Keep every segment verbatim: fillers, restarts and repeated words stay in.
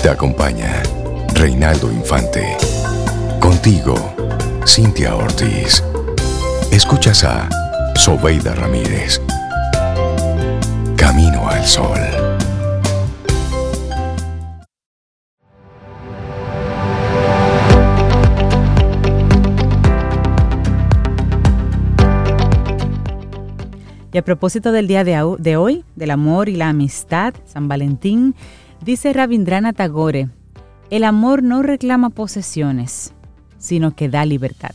Te acompaña Reinaldo Infante. Contigo, Cintia Ortiz. Escuchas a Sobeida Ramírez. Camino al Sol. Y a propósito del día de, de hoy, del amor y la amistad, San Valentín, dice Rabindranath Tagore, el amor no reclama posesiones, sino que da libertad.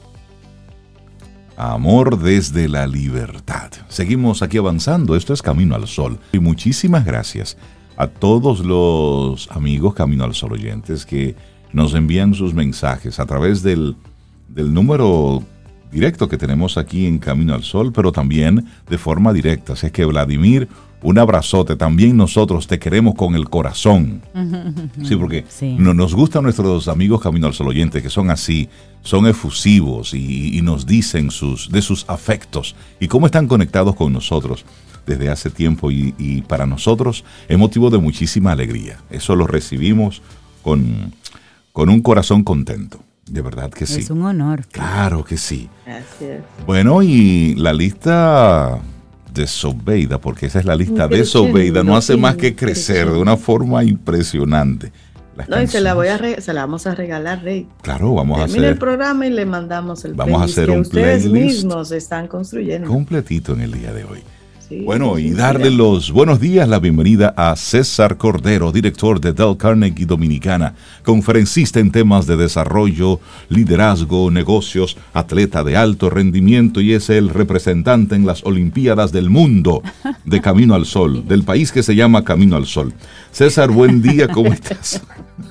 Amor desde la libertad. Seguimos aquí avanzando, esto es Camino al Sol. Y muchísimas gracias a todos los amigos Camino al Sol oyentes que nos envían sus mensajes a través del, del número directo que tenemos aquí en Camino al Sol, pero también de forma directa. Así es que, Vladimir, un abrazote. También nosotros te queremos con el corazón. Sí, porque sí. No, nos gustan nuestros amigos Camino al Sol oyentes, que son así, son efusivos y, y nos dicen sus, de sus afectos y cómo están conectados con nosotros desde hace tiempo. Y, y para nosotros es motivo de muchísima alegría. Eso lo recibimos con, con un corazón contento. De verdad que sí. Es un honor. Claro que sí. Gracias. Bueno, y la lista de Sobeida, porque esa es la lista de Sobeida, no hace más que crecer de una forma impresionante. Las no, canciones. Y se la, voy a re- se la vamos a regalar, Rey. Claro, vamos a hacer. Termina el programa y le mandamos el vamos a hacer que un ustedes playlist mismos están construyendo. Completito en el día de hoy. Sí, bueno, sí, y darle mira. los buenos días, la bienvenida a César Cordero, director de Dale Carnegie Dominicana, conferencista en temas de desarrollo, liderazgo, negocios, atleta de alto rendimiento y es el representante en las Olimpiadas del Mundo de Camino al Sol, del país que se llama Camino al Sol. César, buen día, ¿cómo estás?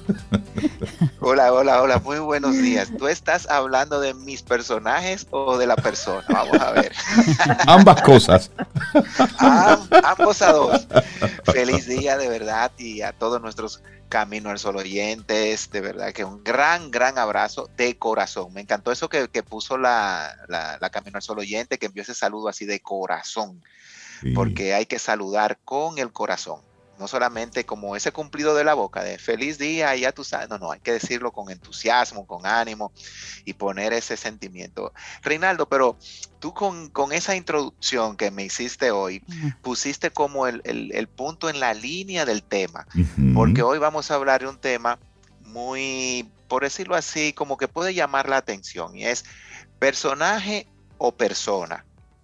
Hola, hola, hola, muy buenos días. ¿Tú estás hablando de mis personajes o de la persona? Vamos a ver. Ambas cosas. Am, ambos a dos. Feliz día de verdad y a todos nuestros Camino al Sol oyentes, de verdad que un gran, gran abrazo de corazón. Me encantó eso que, que puso la, la, la Camino al Sol oyente, que envió ese saludo así de corazón, sí. Porque hay que saludar con el corazón. No solamente como ese cumplido de la boca de feliz día y ya tú sabes, no, no, hay que decirlo con entusiasmo, con ánimo y poner ese sentimiento. Reinaldo, pero tú con, con esa introducción que me hiciste hoy, uh-huh. pusiste como el, el, el punto en la línea del tema, uh-huh. porque hoy vamos a hablar de un tema muy, por decirlo así, como que puede llamar la atención y es personaje o persona.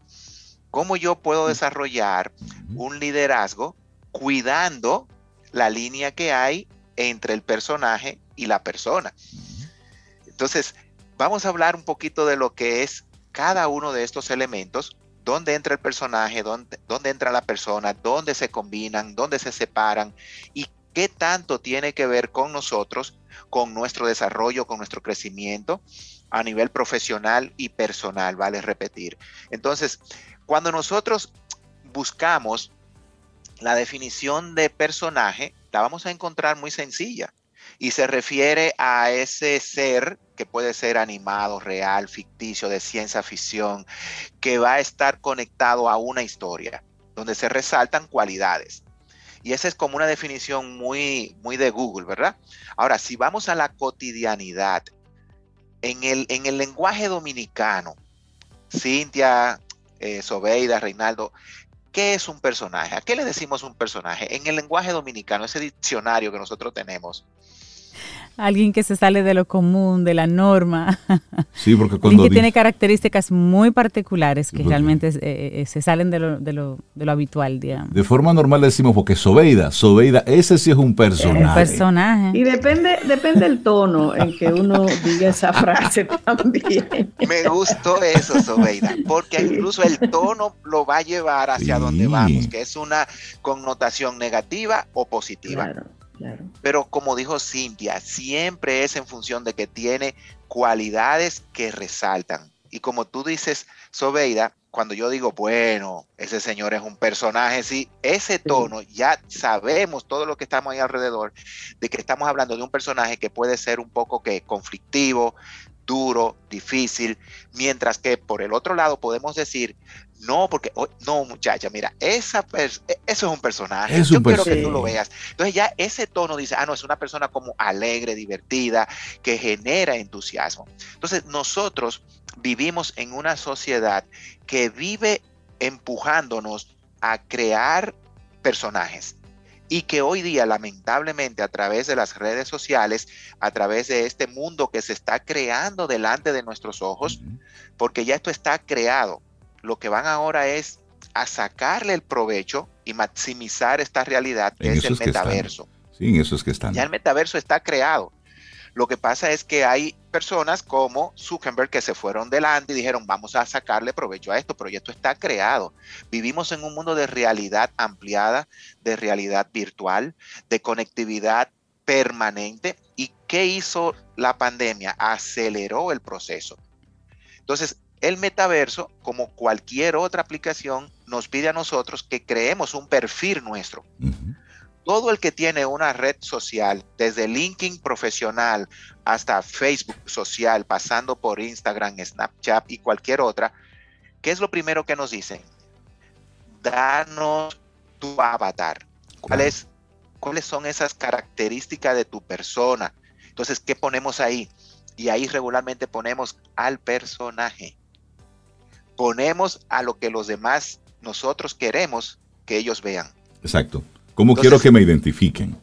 ¿Cómo yo puedo desarrollar un liderazgo cuidando la línea que hay entre el personaje y la persona? Entonces, vamos a hablar un poquito de lo que es cada uno de estos elementos, dónde entra el personaje, dónde, dónde entra la persona, dónde se combinan, dónde se separan y qué tanto tiene que ver con nosotros, con nuestro desarrollo, con nuestro crecimiento a nivel profesional y personal, vale repetir. Entonces, cuando nosotros buscamos la definición de personaje, la vamos a encontrar muy sencilla y se refiere a ese ser que puede ser animado, real, ficticio, de ciencia ficción, que va a estar conectado a una historia donde se resaltan cualidades. Y esa es como una definición muy, muy de Google, ¿verdad? Ahora, si vamos a la cotidianidad, en el, en el lenguaje dominicano, Cintia, eh, Sobeida, Reinaldo, ¿qué es un personaje? ¿A qué le decimos un personaje? En el lenguaje dominicano, ese diccionario que nosotros tenemos. Alguien que se sale de lo común, de la norma. Sí, porque cuando... Alguien que di... tiene características muy particulares que porque... realmente eh, eh, se salen de lo, de, lo, de lo habitual, digamos. De forma normal le decimos porque Sobeida, Sobeida, ese sí es un personaje. Un personaje. Y depende, depende el tono en que uno diga esa frase también. Me gustó eso, Sobeida, porque sí. Incluso el tono lo va a llevar hacia sí. donde vamos, que es una connotación negativa o positiva. Claro. Claro. Pero como dijo Cintia, siempre es en función de que tiene cualidades que resaltan. Y como tú dices, Sobeida, cuando yo digo, bueno, ese señor es un personaje, sí, ese tono, sí. Ya sabemos todo lo que estamos ahí alrededor, de que estamos hablando de un personaje que puede ser un poco que conflictivo, duro, difícil, mientras que por el otro lado podemos decir, no, porque, oh, no muchacha, mira, esa eso es un personaje, es yo un quiero personaje. que tú lo veas. Entonces ya ese tono dice, ah, no, es una persona como alegre, divertida, que genera entusiasmo. Entonces nosotros vivimos en una sociedad que vive empujándonos a crear personajes. Y que hoy día, lamentablemente, a través de las redes sociales, a través de este mundo que se está creando delante de nuestros ojos, uh-huh. porque ya esto está creado, lo que van ahora es a sacarle el provecho y maximizar esta realidad que en es el es que metaverso. Están. Sí, en eso es que están. Ya el metaverso está creado. Lo que pasa es que hay personas como Zuckerberg que se fueron delante y dijeron, vamos a sacarle provecho a esto, pero ya esto está creado. Vivimos en un mundo de realidad ampliada, de realidad virtual, de conectividad permanente. ¿Y qué hizo la pandemia? Aceleró el proceso. Entonces, el metaverso, como cualquier otra aplicación, nos pide a nosotros que creemos un perfil nuestro. Uh-huh. Todo el que tiene una red social, desde LinkedIn profesional hasta Facebook social, pasando por Instagram, Snapchat y cualquier otra, ¿qué es lo primero que nos dicen? Danos tu avatar. ¿Cuáles, ¿Cuáles son esas características de tu persona? Entonces, ¿qué ponemos ahí? Y ahí regularmente ponemos al personaje. Ponemos a lo que los demás nosotros queremos que ellos vean. Exacto. ¿Cómo Entonces, quiero que me identifiquen?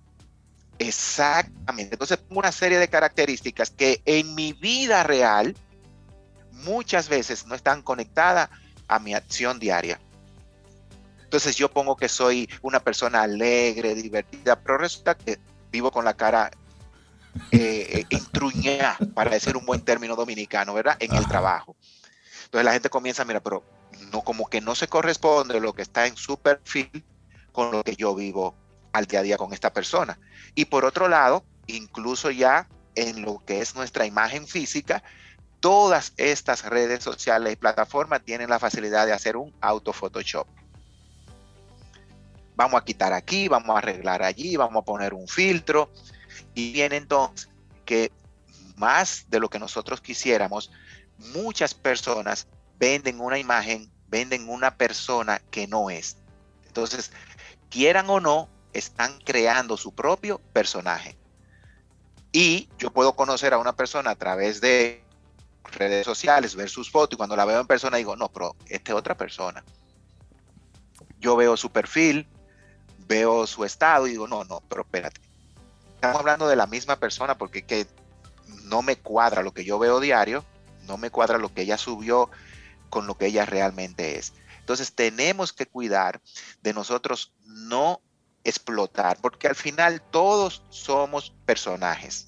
Exactamente. Entonces, una serie de características que en mi vida real muchas veces no están conectadas a mi acción diaria. Entonces, yo pongo que soy una persona alegre, divertida, pero resulta que vivo con la cara eh, entruñada, para decir un buen término dominicano, ¿verdad? En Ajá. el trabajo. Entonces, la gente comienza a mirar, pero no, como que no se corresponde lo que está en su perfil con lo que yo vivo al día a día con esta persona. Y por otro lado, incluso ya en lo que es nuestra imagen física, todas estas redes sociales y plataformas tienen la facilidad de hacer un auto Photoshop. Vamos a quitar aquí, vamos a arreglar allí, vamos a poner un filtro. Y viene entonces que más de lo que nosotros quisiéramos, muchas personas venden una imagen, venden una persona que no es. Entonces, quieran o no, están creando su propio personaje. Y yo puedo conocer a una persona a través de redes sociales, ver sus fotos, y cuando la veo en persona digo, no, pero esta es otra persona. Yo veo su perfil, veo su estado y digo, no, no, pero espérate. Estamos hablando de la misma persona porque que no me cuadra lo que yo veo diario, no me cuadra lo que ella subió con lo que ella realmente es. Entonces tenemos que cuidar de nosotros no explotar, porque al final todos somos personajes.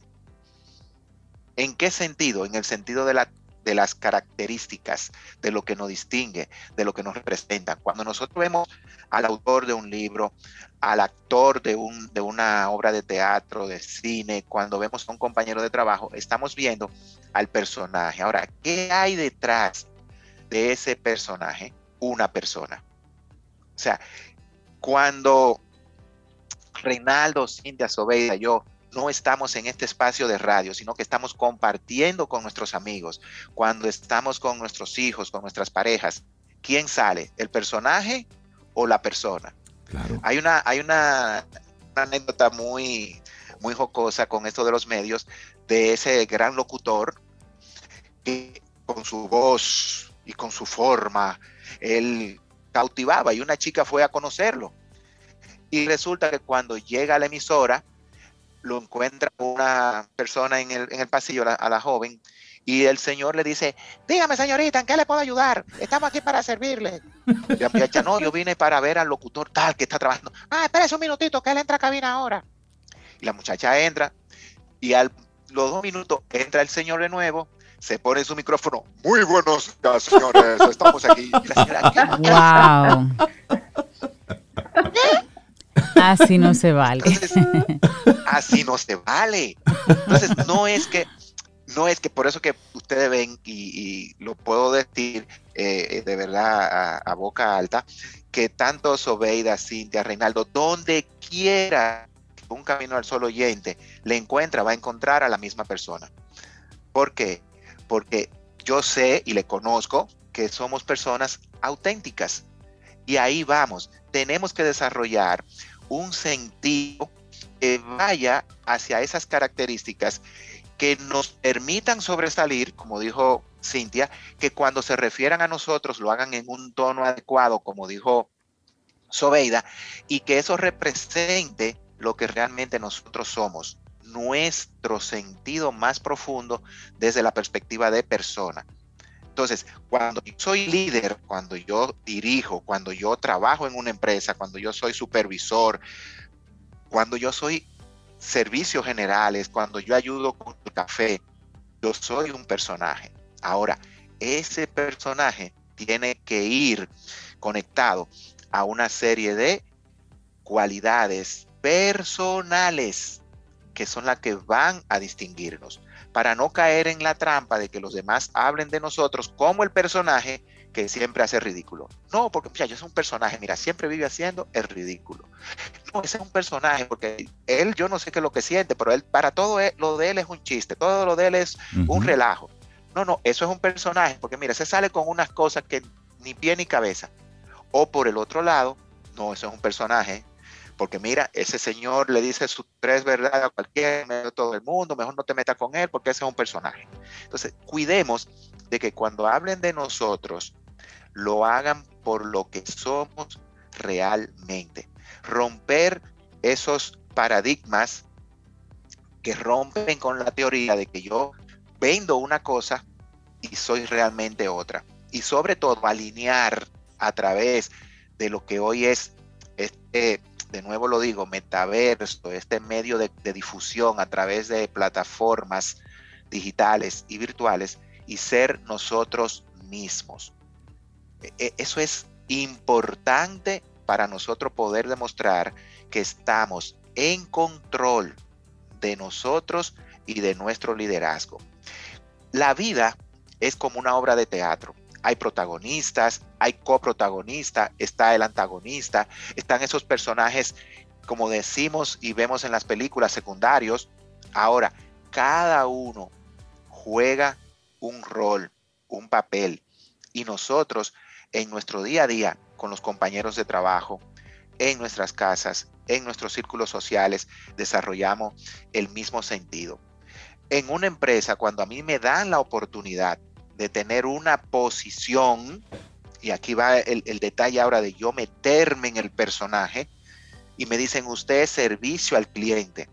¿En qué sentido? En el sentido de, la, de las características, de lo que nos distingue, de lo que nos representa. Cuando nosotros vemos al autor de un libro, al actor de, un, de una obra de teatro, de cine, cuando vemos a un compañero de trabajo, estamos viendo al personaje. Ahora, ¿qué hay detrás de ese personaje? Una persona. O sea, cuando Reinaldo, Cintia, Sobeida, yo no estamos en este espacio de radio, sino que estamos compartiendo con nuestros amigos, cuando estamos con nuestros hijos, con nuestras parejas, ¿quién sale? ¿El personaje o la persona? Claro. Hay una, hay una, una anécdota muy, muy jocosa con esto de los medios, de ese gran locutor que con su voz y con su forma, él cautivaba y una chica fue a conocerlo. Y resulta que cuando llega a la emisora, lo encuentra una persona en el, en el pasillo, la, a la joven, y el señor le dice, dígame señorita, ¿en qué le puedo ayudar? Estamos aquí para servirle. Y la muchacha, no, yo vine para ver al locutor tal que está trabajando. Ah, espérese un minutito, que él entra a cabina ahora. Y la muchacha entra, y a los dos minutos entra el señor de nuevo, se pone en su micrófono, muy buenos días, señores, estamos aquí. Y la señora, wow. Así no se vale. Entonces, así no se vale. Entonces, no es que, no es que por eso que ustedes ven, y, y lo puedo decir eh, de verdad a, a boca alta, que tanto Sobeida, Cintia, Reinaldo, donde quiera un Camino al Sol oyente le encuentra, va a encontrar a la misma persona. ¿Por qué? Porque yo sé y le conozco que somos personas auténticas. Y ahí vamos. Tenemos que desarrollar un sentido que vaya hacia esas características que nos permitan sobresalir, como dijo Cintia, que cuando se refieran a nosotros lo hagan en un tono adecuado, como dijo Sobeida, y que eso represente lo que realmente nosotros somos, nuestro sentido más profundo desde la perspectiva de persona. Entonces, cuando yo soy líder, cuando yo dirijo, cuando yo trabajo en una empresa, cuando yo soy supervisor, cuando yo soy servicios generales, cuando yo ayudo con el café, yo soy un personaje. Ahora, ese personaje tiene que ir conectado a una serie de cualidades personales que son las que van a distinguirnos, para no caer en la trampa de que los demás hablen de nosotros como el personaje que siempre hace ridículo. No, porque mira, yo soy un personaje, mira, siempre vive haciendo el ridículo. No, ese es un personaje, porque él, yo no sé qué es lo que siente, pero él, para todo él, lo de él es un chiste, todo lo de él es uh-huh. un relajo. No, no, eso es un personaje, porque mira, se sale con unas cosas que ni pie ni cabeza. O por el otro lado, no, eso es un personaje, porque mira, ese señor le dice sus tres verdades a cualquiera, a todo el mundo, mejor no te metas con él, porque ese es un personaje. Entonces, cuidemos de que cuando hablen de nosotros, lo hagan por lo que somos realmente. Romper esos paradigmas que rompen con la teoría de que yo vendo una cosa y soy realmente otra. Y sobre todo, alinear a través de lo que hoy es, este, de nuevo lo digo, metaverso, este medio de, de difusión a través de plataformas digitales y virtuales, y ser nosotros mismos. Eso es importante para nosotros poder demostrar que estamos en control de nosotros y de nuestro liderazgo. La vida es como una obra de teatro. Hay protagonistas, hay coprotagonistas, está el antagonista, están esos personajes, como decimos y vemos en las películas, secundarios. Ahora, cada uno juega un rol, un papel, y nosotros en nuestro día a día, con los compañeros de trabajo, en nuestras casas, en nuestros círculos sociales, desarrollamos el mismo sentido. En una empresa, cuando a mí me dan la oportunidad de tener una posición, y aquí va el, el detalle ahora de yo meterme en el personaje, y me dicen, usted es servicio al cliente.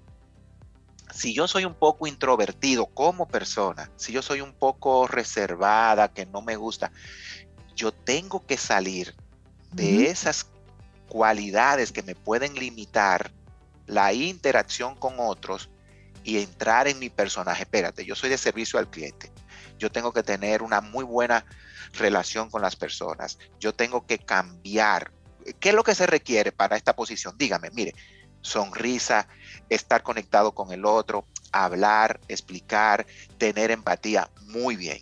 Si yo soy un poco introvertido como persona, si yo soy un poco reservada, que no me gusta, yo tengo que salir de uh-huh. esas cualidades que me pueden limitar la interacción con otros y entrar en mi personaje. Espérate, yo soy de servicio al cliente. Yo tengo que tener una muy buena relación con las personas. Yo tengo que cambiar. ¿Qué es lo que se requiere para esta posición? Dígame, mire, sonrisa, estar conectado con el otro, hablar, explicar, tener empatía. Muy bien.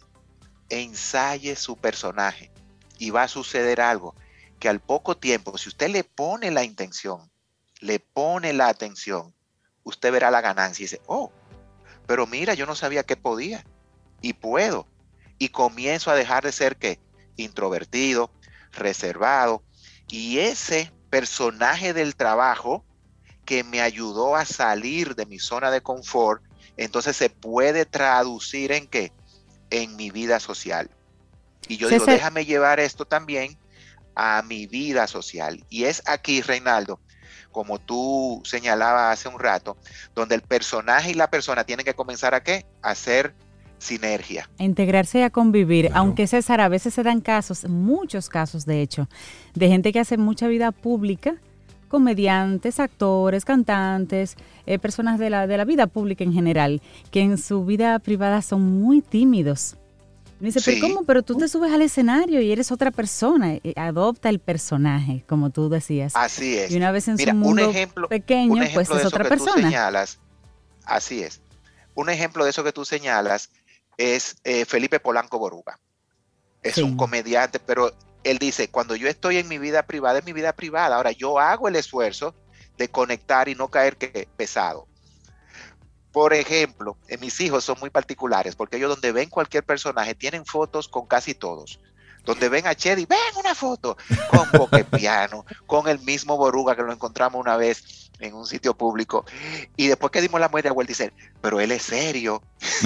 Ensaye su personaje y va a suceder algo que al poco tiempo, si usted le pone la intención, le pone la atención, usted verá la ganancia y dice, oh, pero mira, yo no sabía que podía y puedo. Y comienzo a dejar de ser, ¿qué? Introvertido, reservado, y ese personaje del trabajo que me ayudó a salir de mi zona de confort, entonces se puede traducir en ¿qué? En mi vida social. Y yo César, digo, déjame llevar esto también a mi vida social. Y es aquí, Reinaldo, como tú señalabas hace un rato, donde el personaje y la persona tienen que comenzar a ¿qué? A hacer sinergia. A integrarse y a convivir. Claro. Aunque, César, a veces se dan casos, muchos casos de hecho, de gente que hace mucha vida pública, comediantes, actores, cantantes, eh, personas de la, de la vida pública en general, que en su vida privada son muy tímidos. Me dice, sí. ¿pero cómo? Pero tú te subes al escenario y eres otra persona. Adopta el personaje, como tú decías. Así es. Y una vez en Mira, su mundo un ejemplo, pequeño, un ejemplo pues es otra que persona. Tú señalas, así es. Un ejemplo de eso que tú señalas es eh, Felipe Polanco Boruga. Es sí. un comediante, pero él dice, cuando yo estoy en mi vida privada, es mi vida privada. Ahora, yo hago el esfuerzo de conectar y no caer que pesado. Por ejemplo, eh, mis hijos son muy particulares porque ellos donde ven cualquier personaje tienen fotos con casi todos. Donde ven a Chedi, ven una foto con Boquepiano, con el mismo Boruga que lo encontramos una vez en un sitio público. Y después que dimos la muestra, vuelta dice, pero él es serio.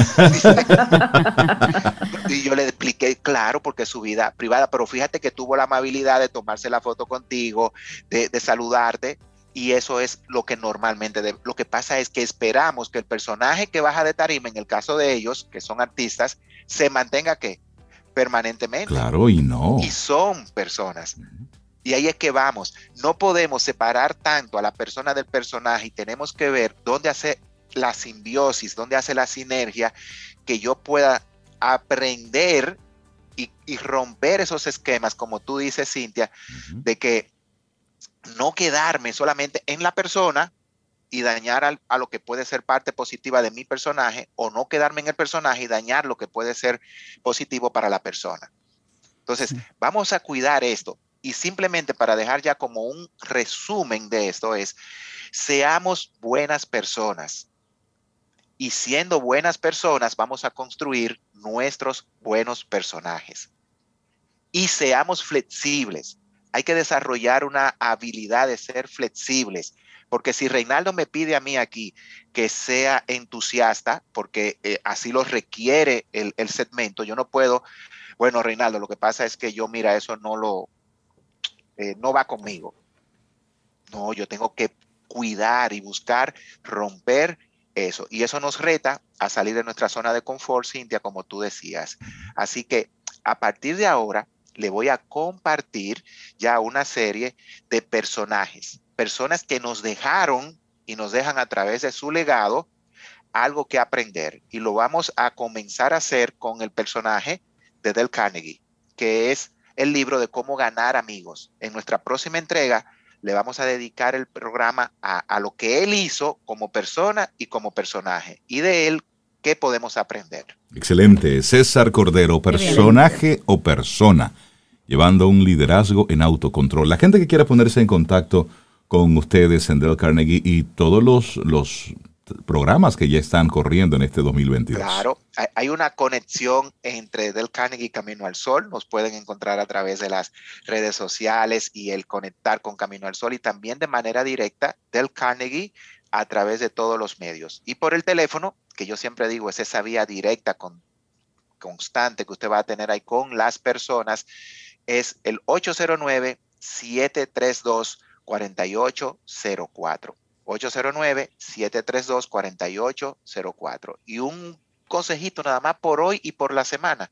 Y yo le expliqué, claro, porque es su vida privada, pero fíjate que tuvo la amabilidad de tomarse la foto contigo, de, de saludarte. Y eso es lo que normalmente, de, lo que pasa es que esperamos que el personaje que baja de tarima, en el caso de ellos, que son artistas, se mantenga ¿qué? Permanentemente. Claro, y no. Y son personas. Uh-huh. Y ahí es que vamos. No podemos separar tanto a la persona del personaje y tenemos que ver dónde hace la simbiosis, dónde hace la sinergia, que yo pueda aprender y, y romper esos esquemas, como tú dices, Cintia, uh-huh. de que no quedarme solamente en la persona y dañar al, a lo que puede ser parte positiva de mi personaje, o no quedarme en el personaje y dañar lo que puede ser positivo para la persona. Entonces, sí. vamos a cuidar esto. Y simplemente para dejar ya como un resumen de esto es, seamos buenas personas. Y siendo buenas personas, vamos a construir nuestros buenos personajes. Y seamos flexibles. Hay que desarrollar una habilidad de ser flexibles, porque si Reinaldo me pide a mí aquí que sea entusiasta, porque eh, así lo requiere el, el segmento, yo no puedo, bueno, Reinaldo, lo que pasa es que yo, mira, eso no lo, eh, no va conmigo. No, yo tengo que cuidar y buscar romper eso, y eso nos reta a salir de nuestra zona de confort, Cintia, como tú decías. Así que a partir de ahora, le voy a compartir ya una serie de personajes, personas que nos dejaron y nos dejan a través de su legado algo que aprender. Y lo vamos a comenzar a hacer con el personaje de Dale Carnegie, que es el libro de cómo ganar amigos. En nuestra próxima entrega le vamos a dedicar el programa a, a lo que él hizo como persona y como personaje. Y de él, ¿qué podemos aprender? Excelente. César Cordero, personaje o persona, llevando un liderazgo en autocontrol. La gente que quiera ponerse en contacto con ustedes en Dale Carnegie y todos los, los programas que ya están corriendo en este dos mil veintidós. Claro, hay una conexión entre Dale Carnegie y Camino al Sol. Nos pueden encontrar a través de las redes sociales y el conectar con Camino al Sol, y también de manera directa Dale Carnegie a través de todos los medios. Y por el teléfono, que yo siempre digo, es esa vía directa con, constante que usted va a tener ahí con las personas, es el ocho cero nueve, siete tres dos, cuatro ocho cero cuatro. ocho cero nueve, siete tres dos, cuatro ocho cero cuatro. Y un consejito nada más por hoy y por la semana.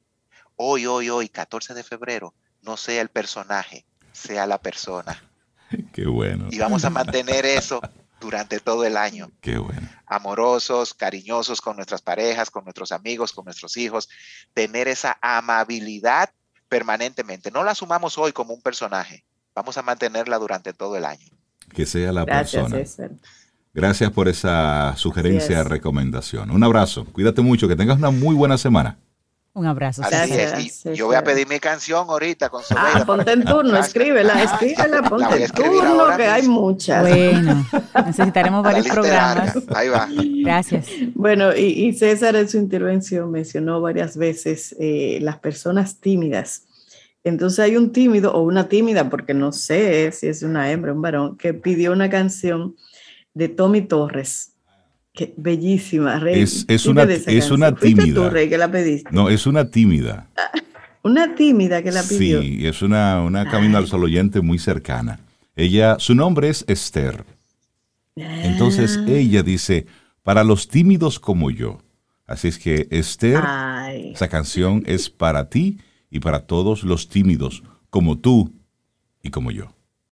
Hoy, hoy, hoy, catorce de febrero, no sea el personaje, sea la persona. Qué bueno. Y vamos a mantener eso durante todo el año. Qué bueno. Amorosos, cariñosos con nuestras parejas, con nuestros amigos, con nuestros hijos. Tener esa amabilidad permanentemente. No la asumamos hoy como un personaje. Vamos a mantenerla durante todo el año. Que sea la Gracias, persona. César. Gracias por esa sugerencia, recomendación. Un abrazo. Cuídate mucho. Que tengas una muy buena semana. Un abrazo. Así César. es. Y yo voy a pedir mi canción ahorita con Sobeida. Ah, ponte en turno, escríbela, escríbela, La voy ponte a en escribir turno, ahora que hay mismo. muchas. Bueno, necesitaremos La varios lista es programas. larga. Ahí va. Gracias. Bueno, y, y César en su intervención mencionó varias veces eh, las personas tímidas. Entonces hay un tímido o una tímida, porque no sé si es una hembra o un varón, que pidió una canción de Tommy Torres. Que, bellísima, Rey. Es, es, una, es una tímida. Tú, Rey, que la pediste? No, es una tímida. Una tímida que la pidió. Sí, es una, una Camino al Sol oyente muy cercana. Ella, su nombre es Esther. Entonces ella dice, para los tímidos como yo. Así es que Esther, Ay. esa canción es para ti y para todos los tímidos como tú y como yo.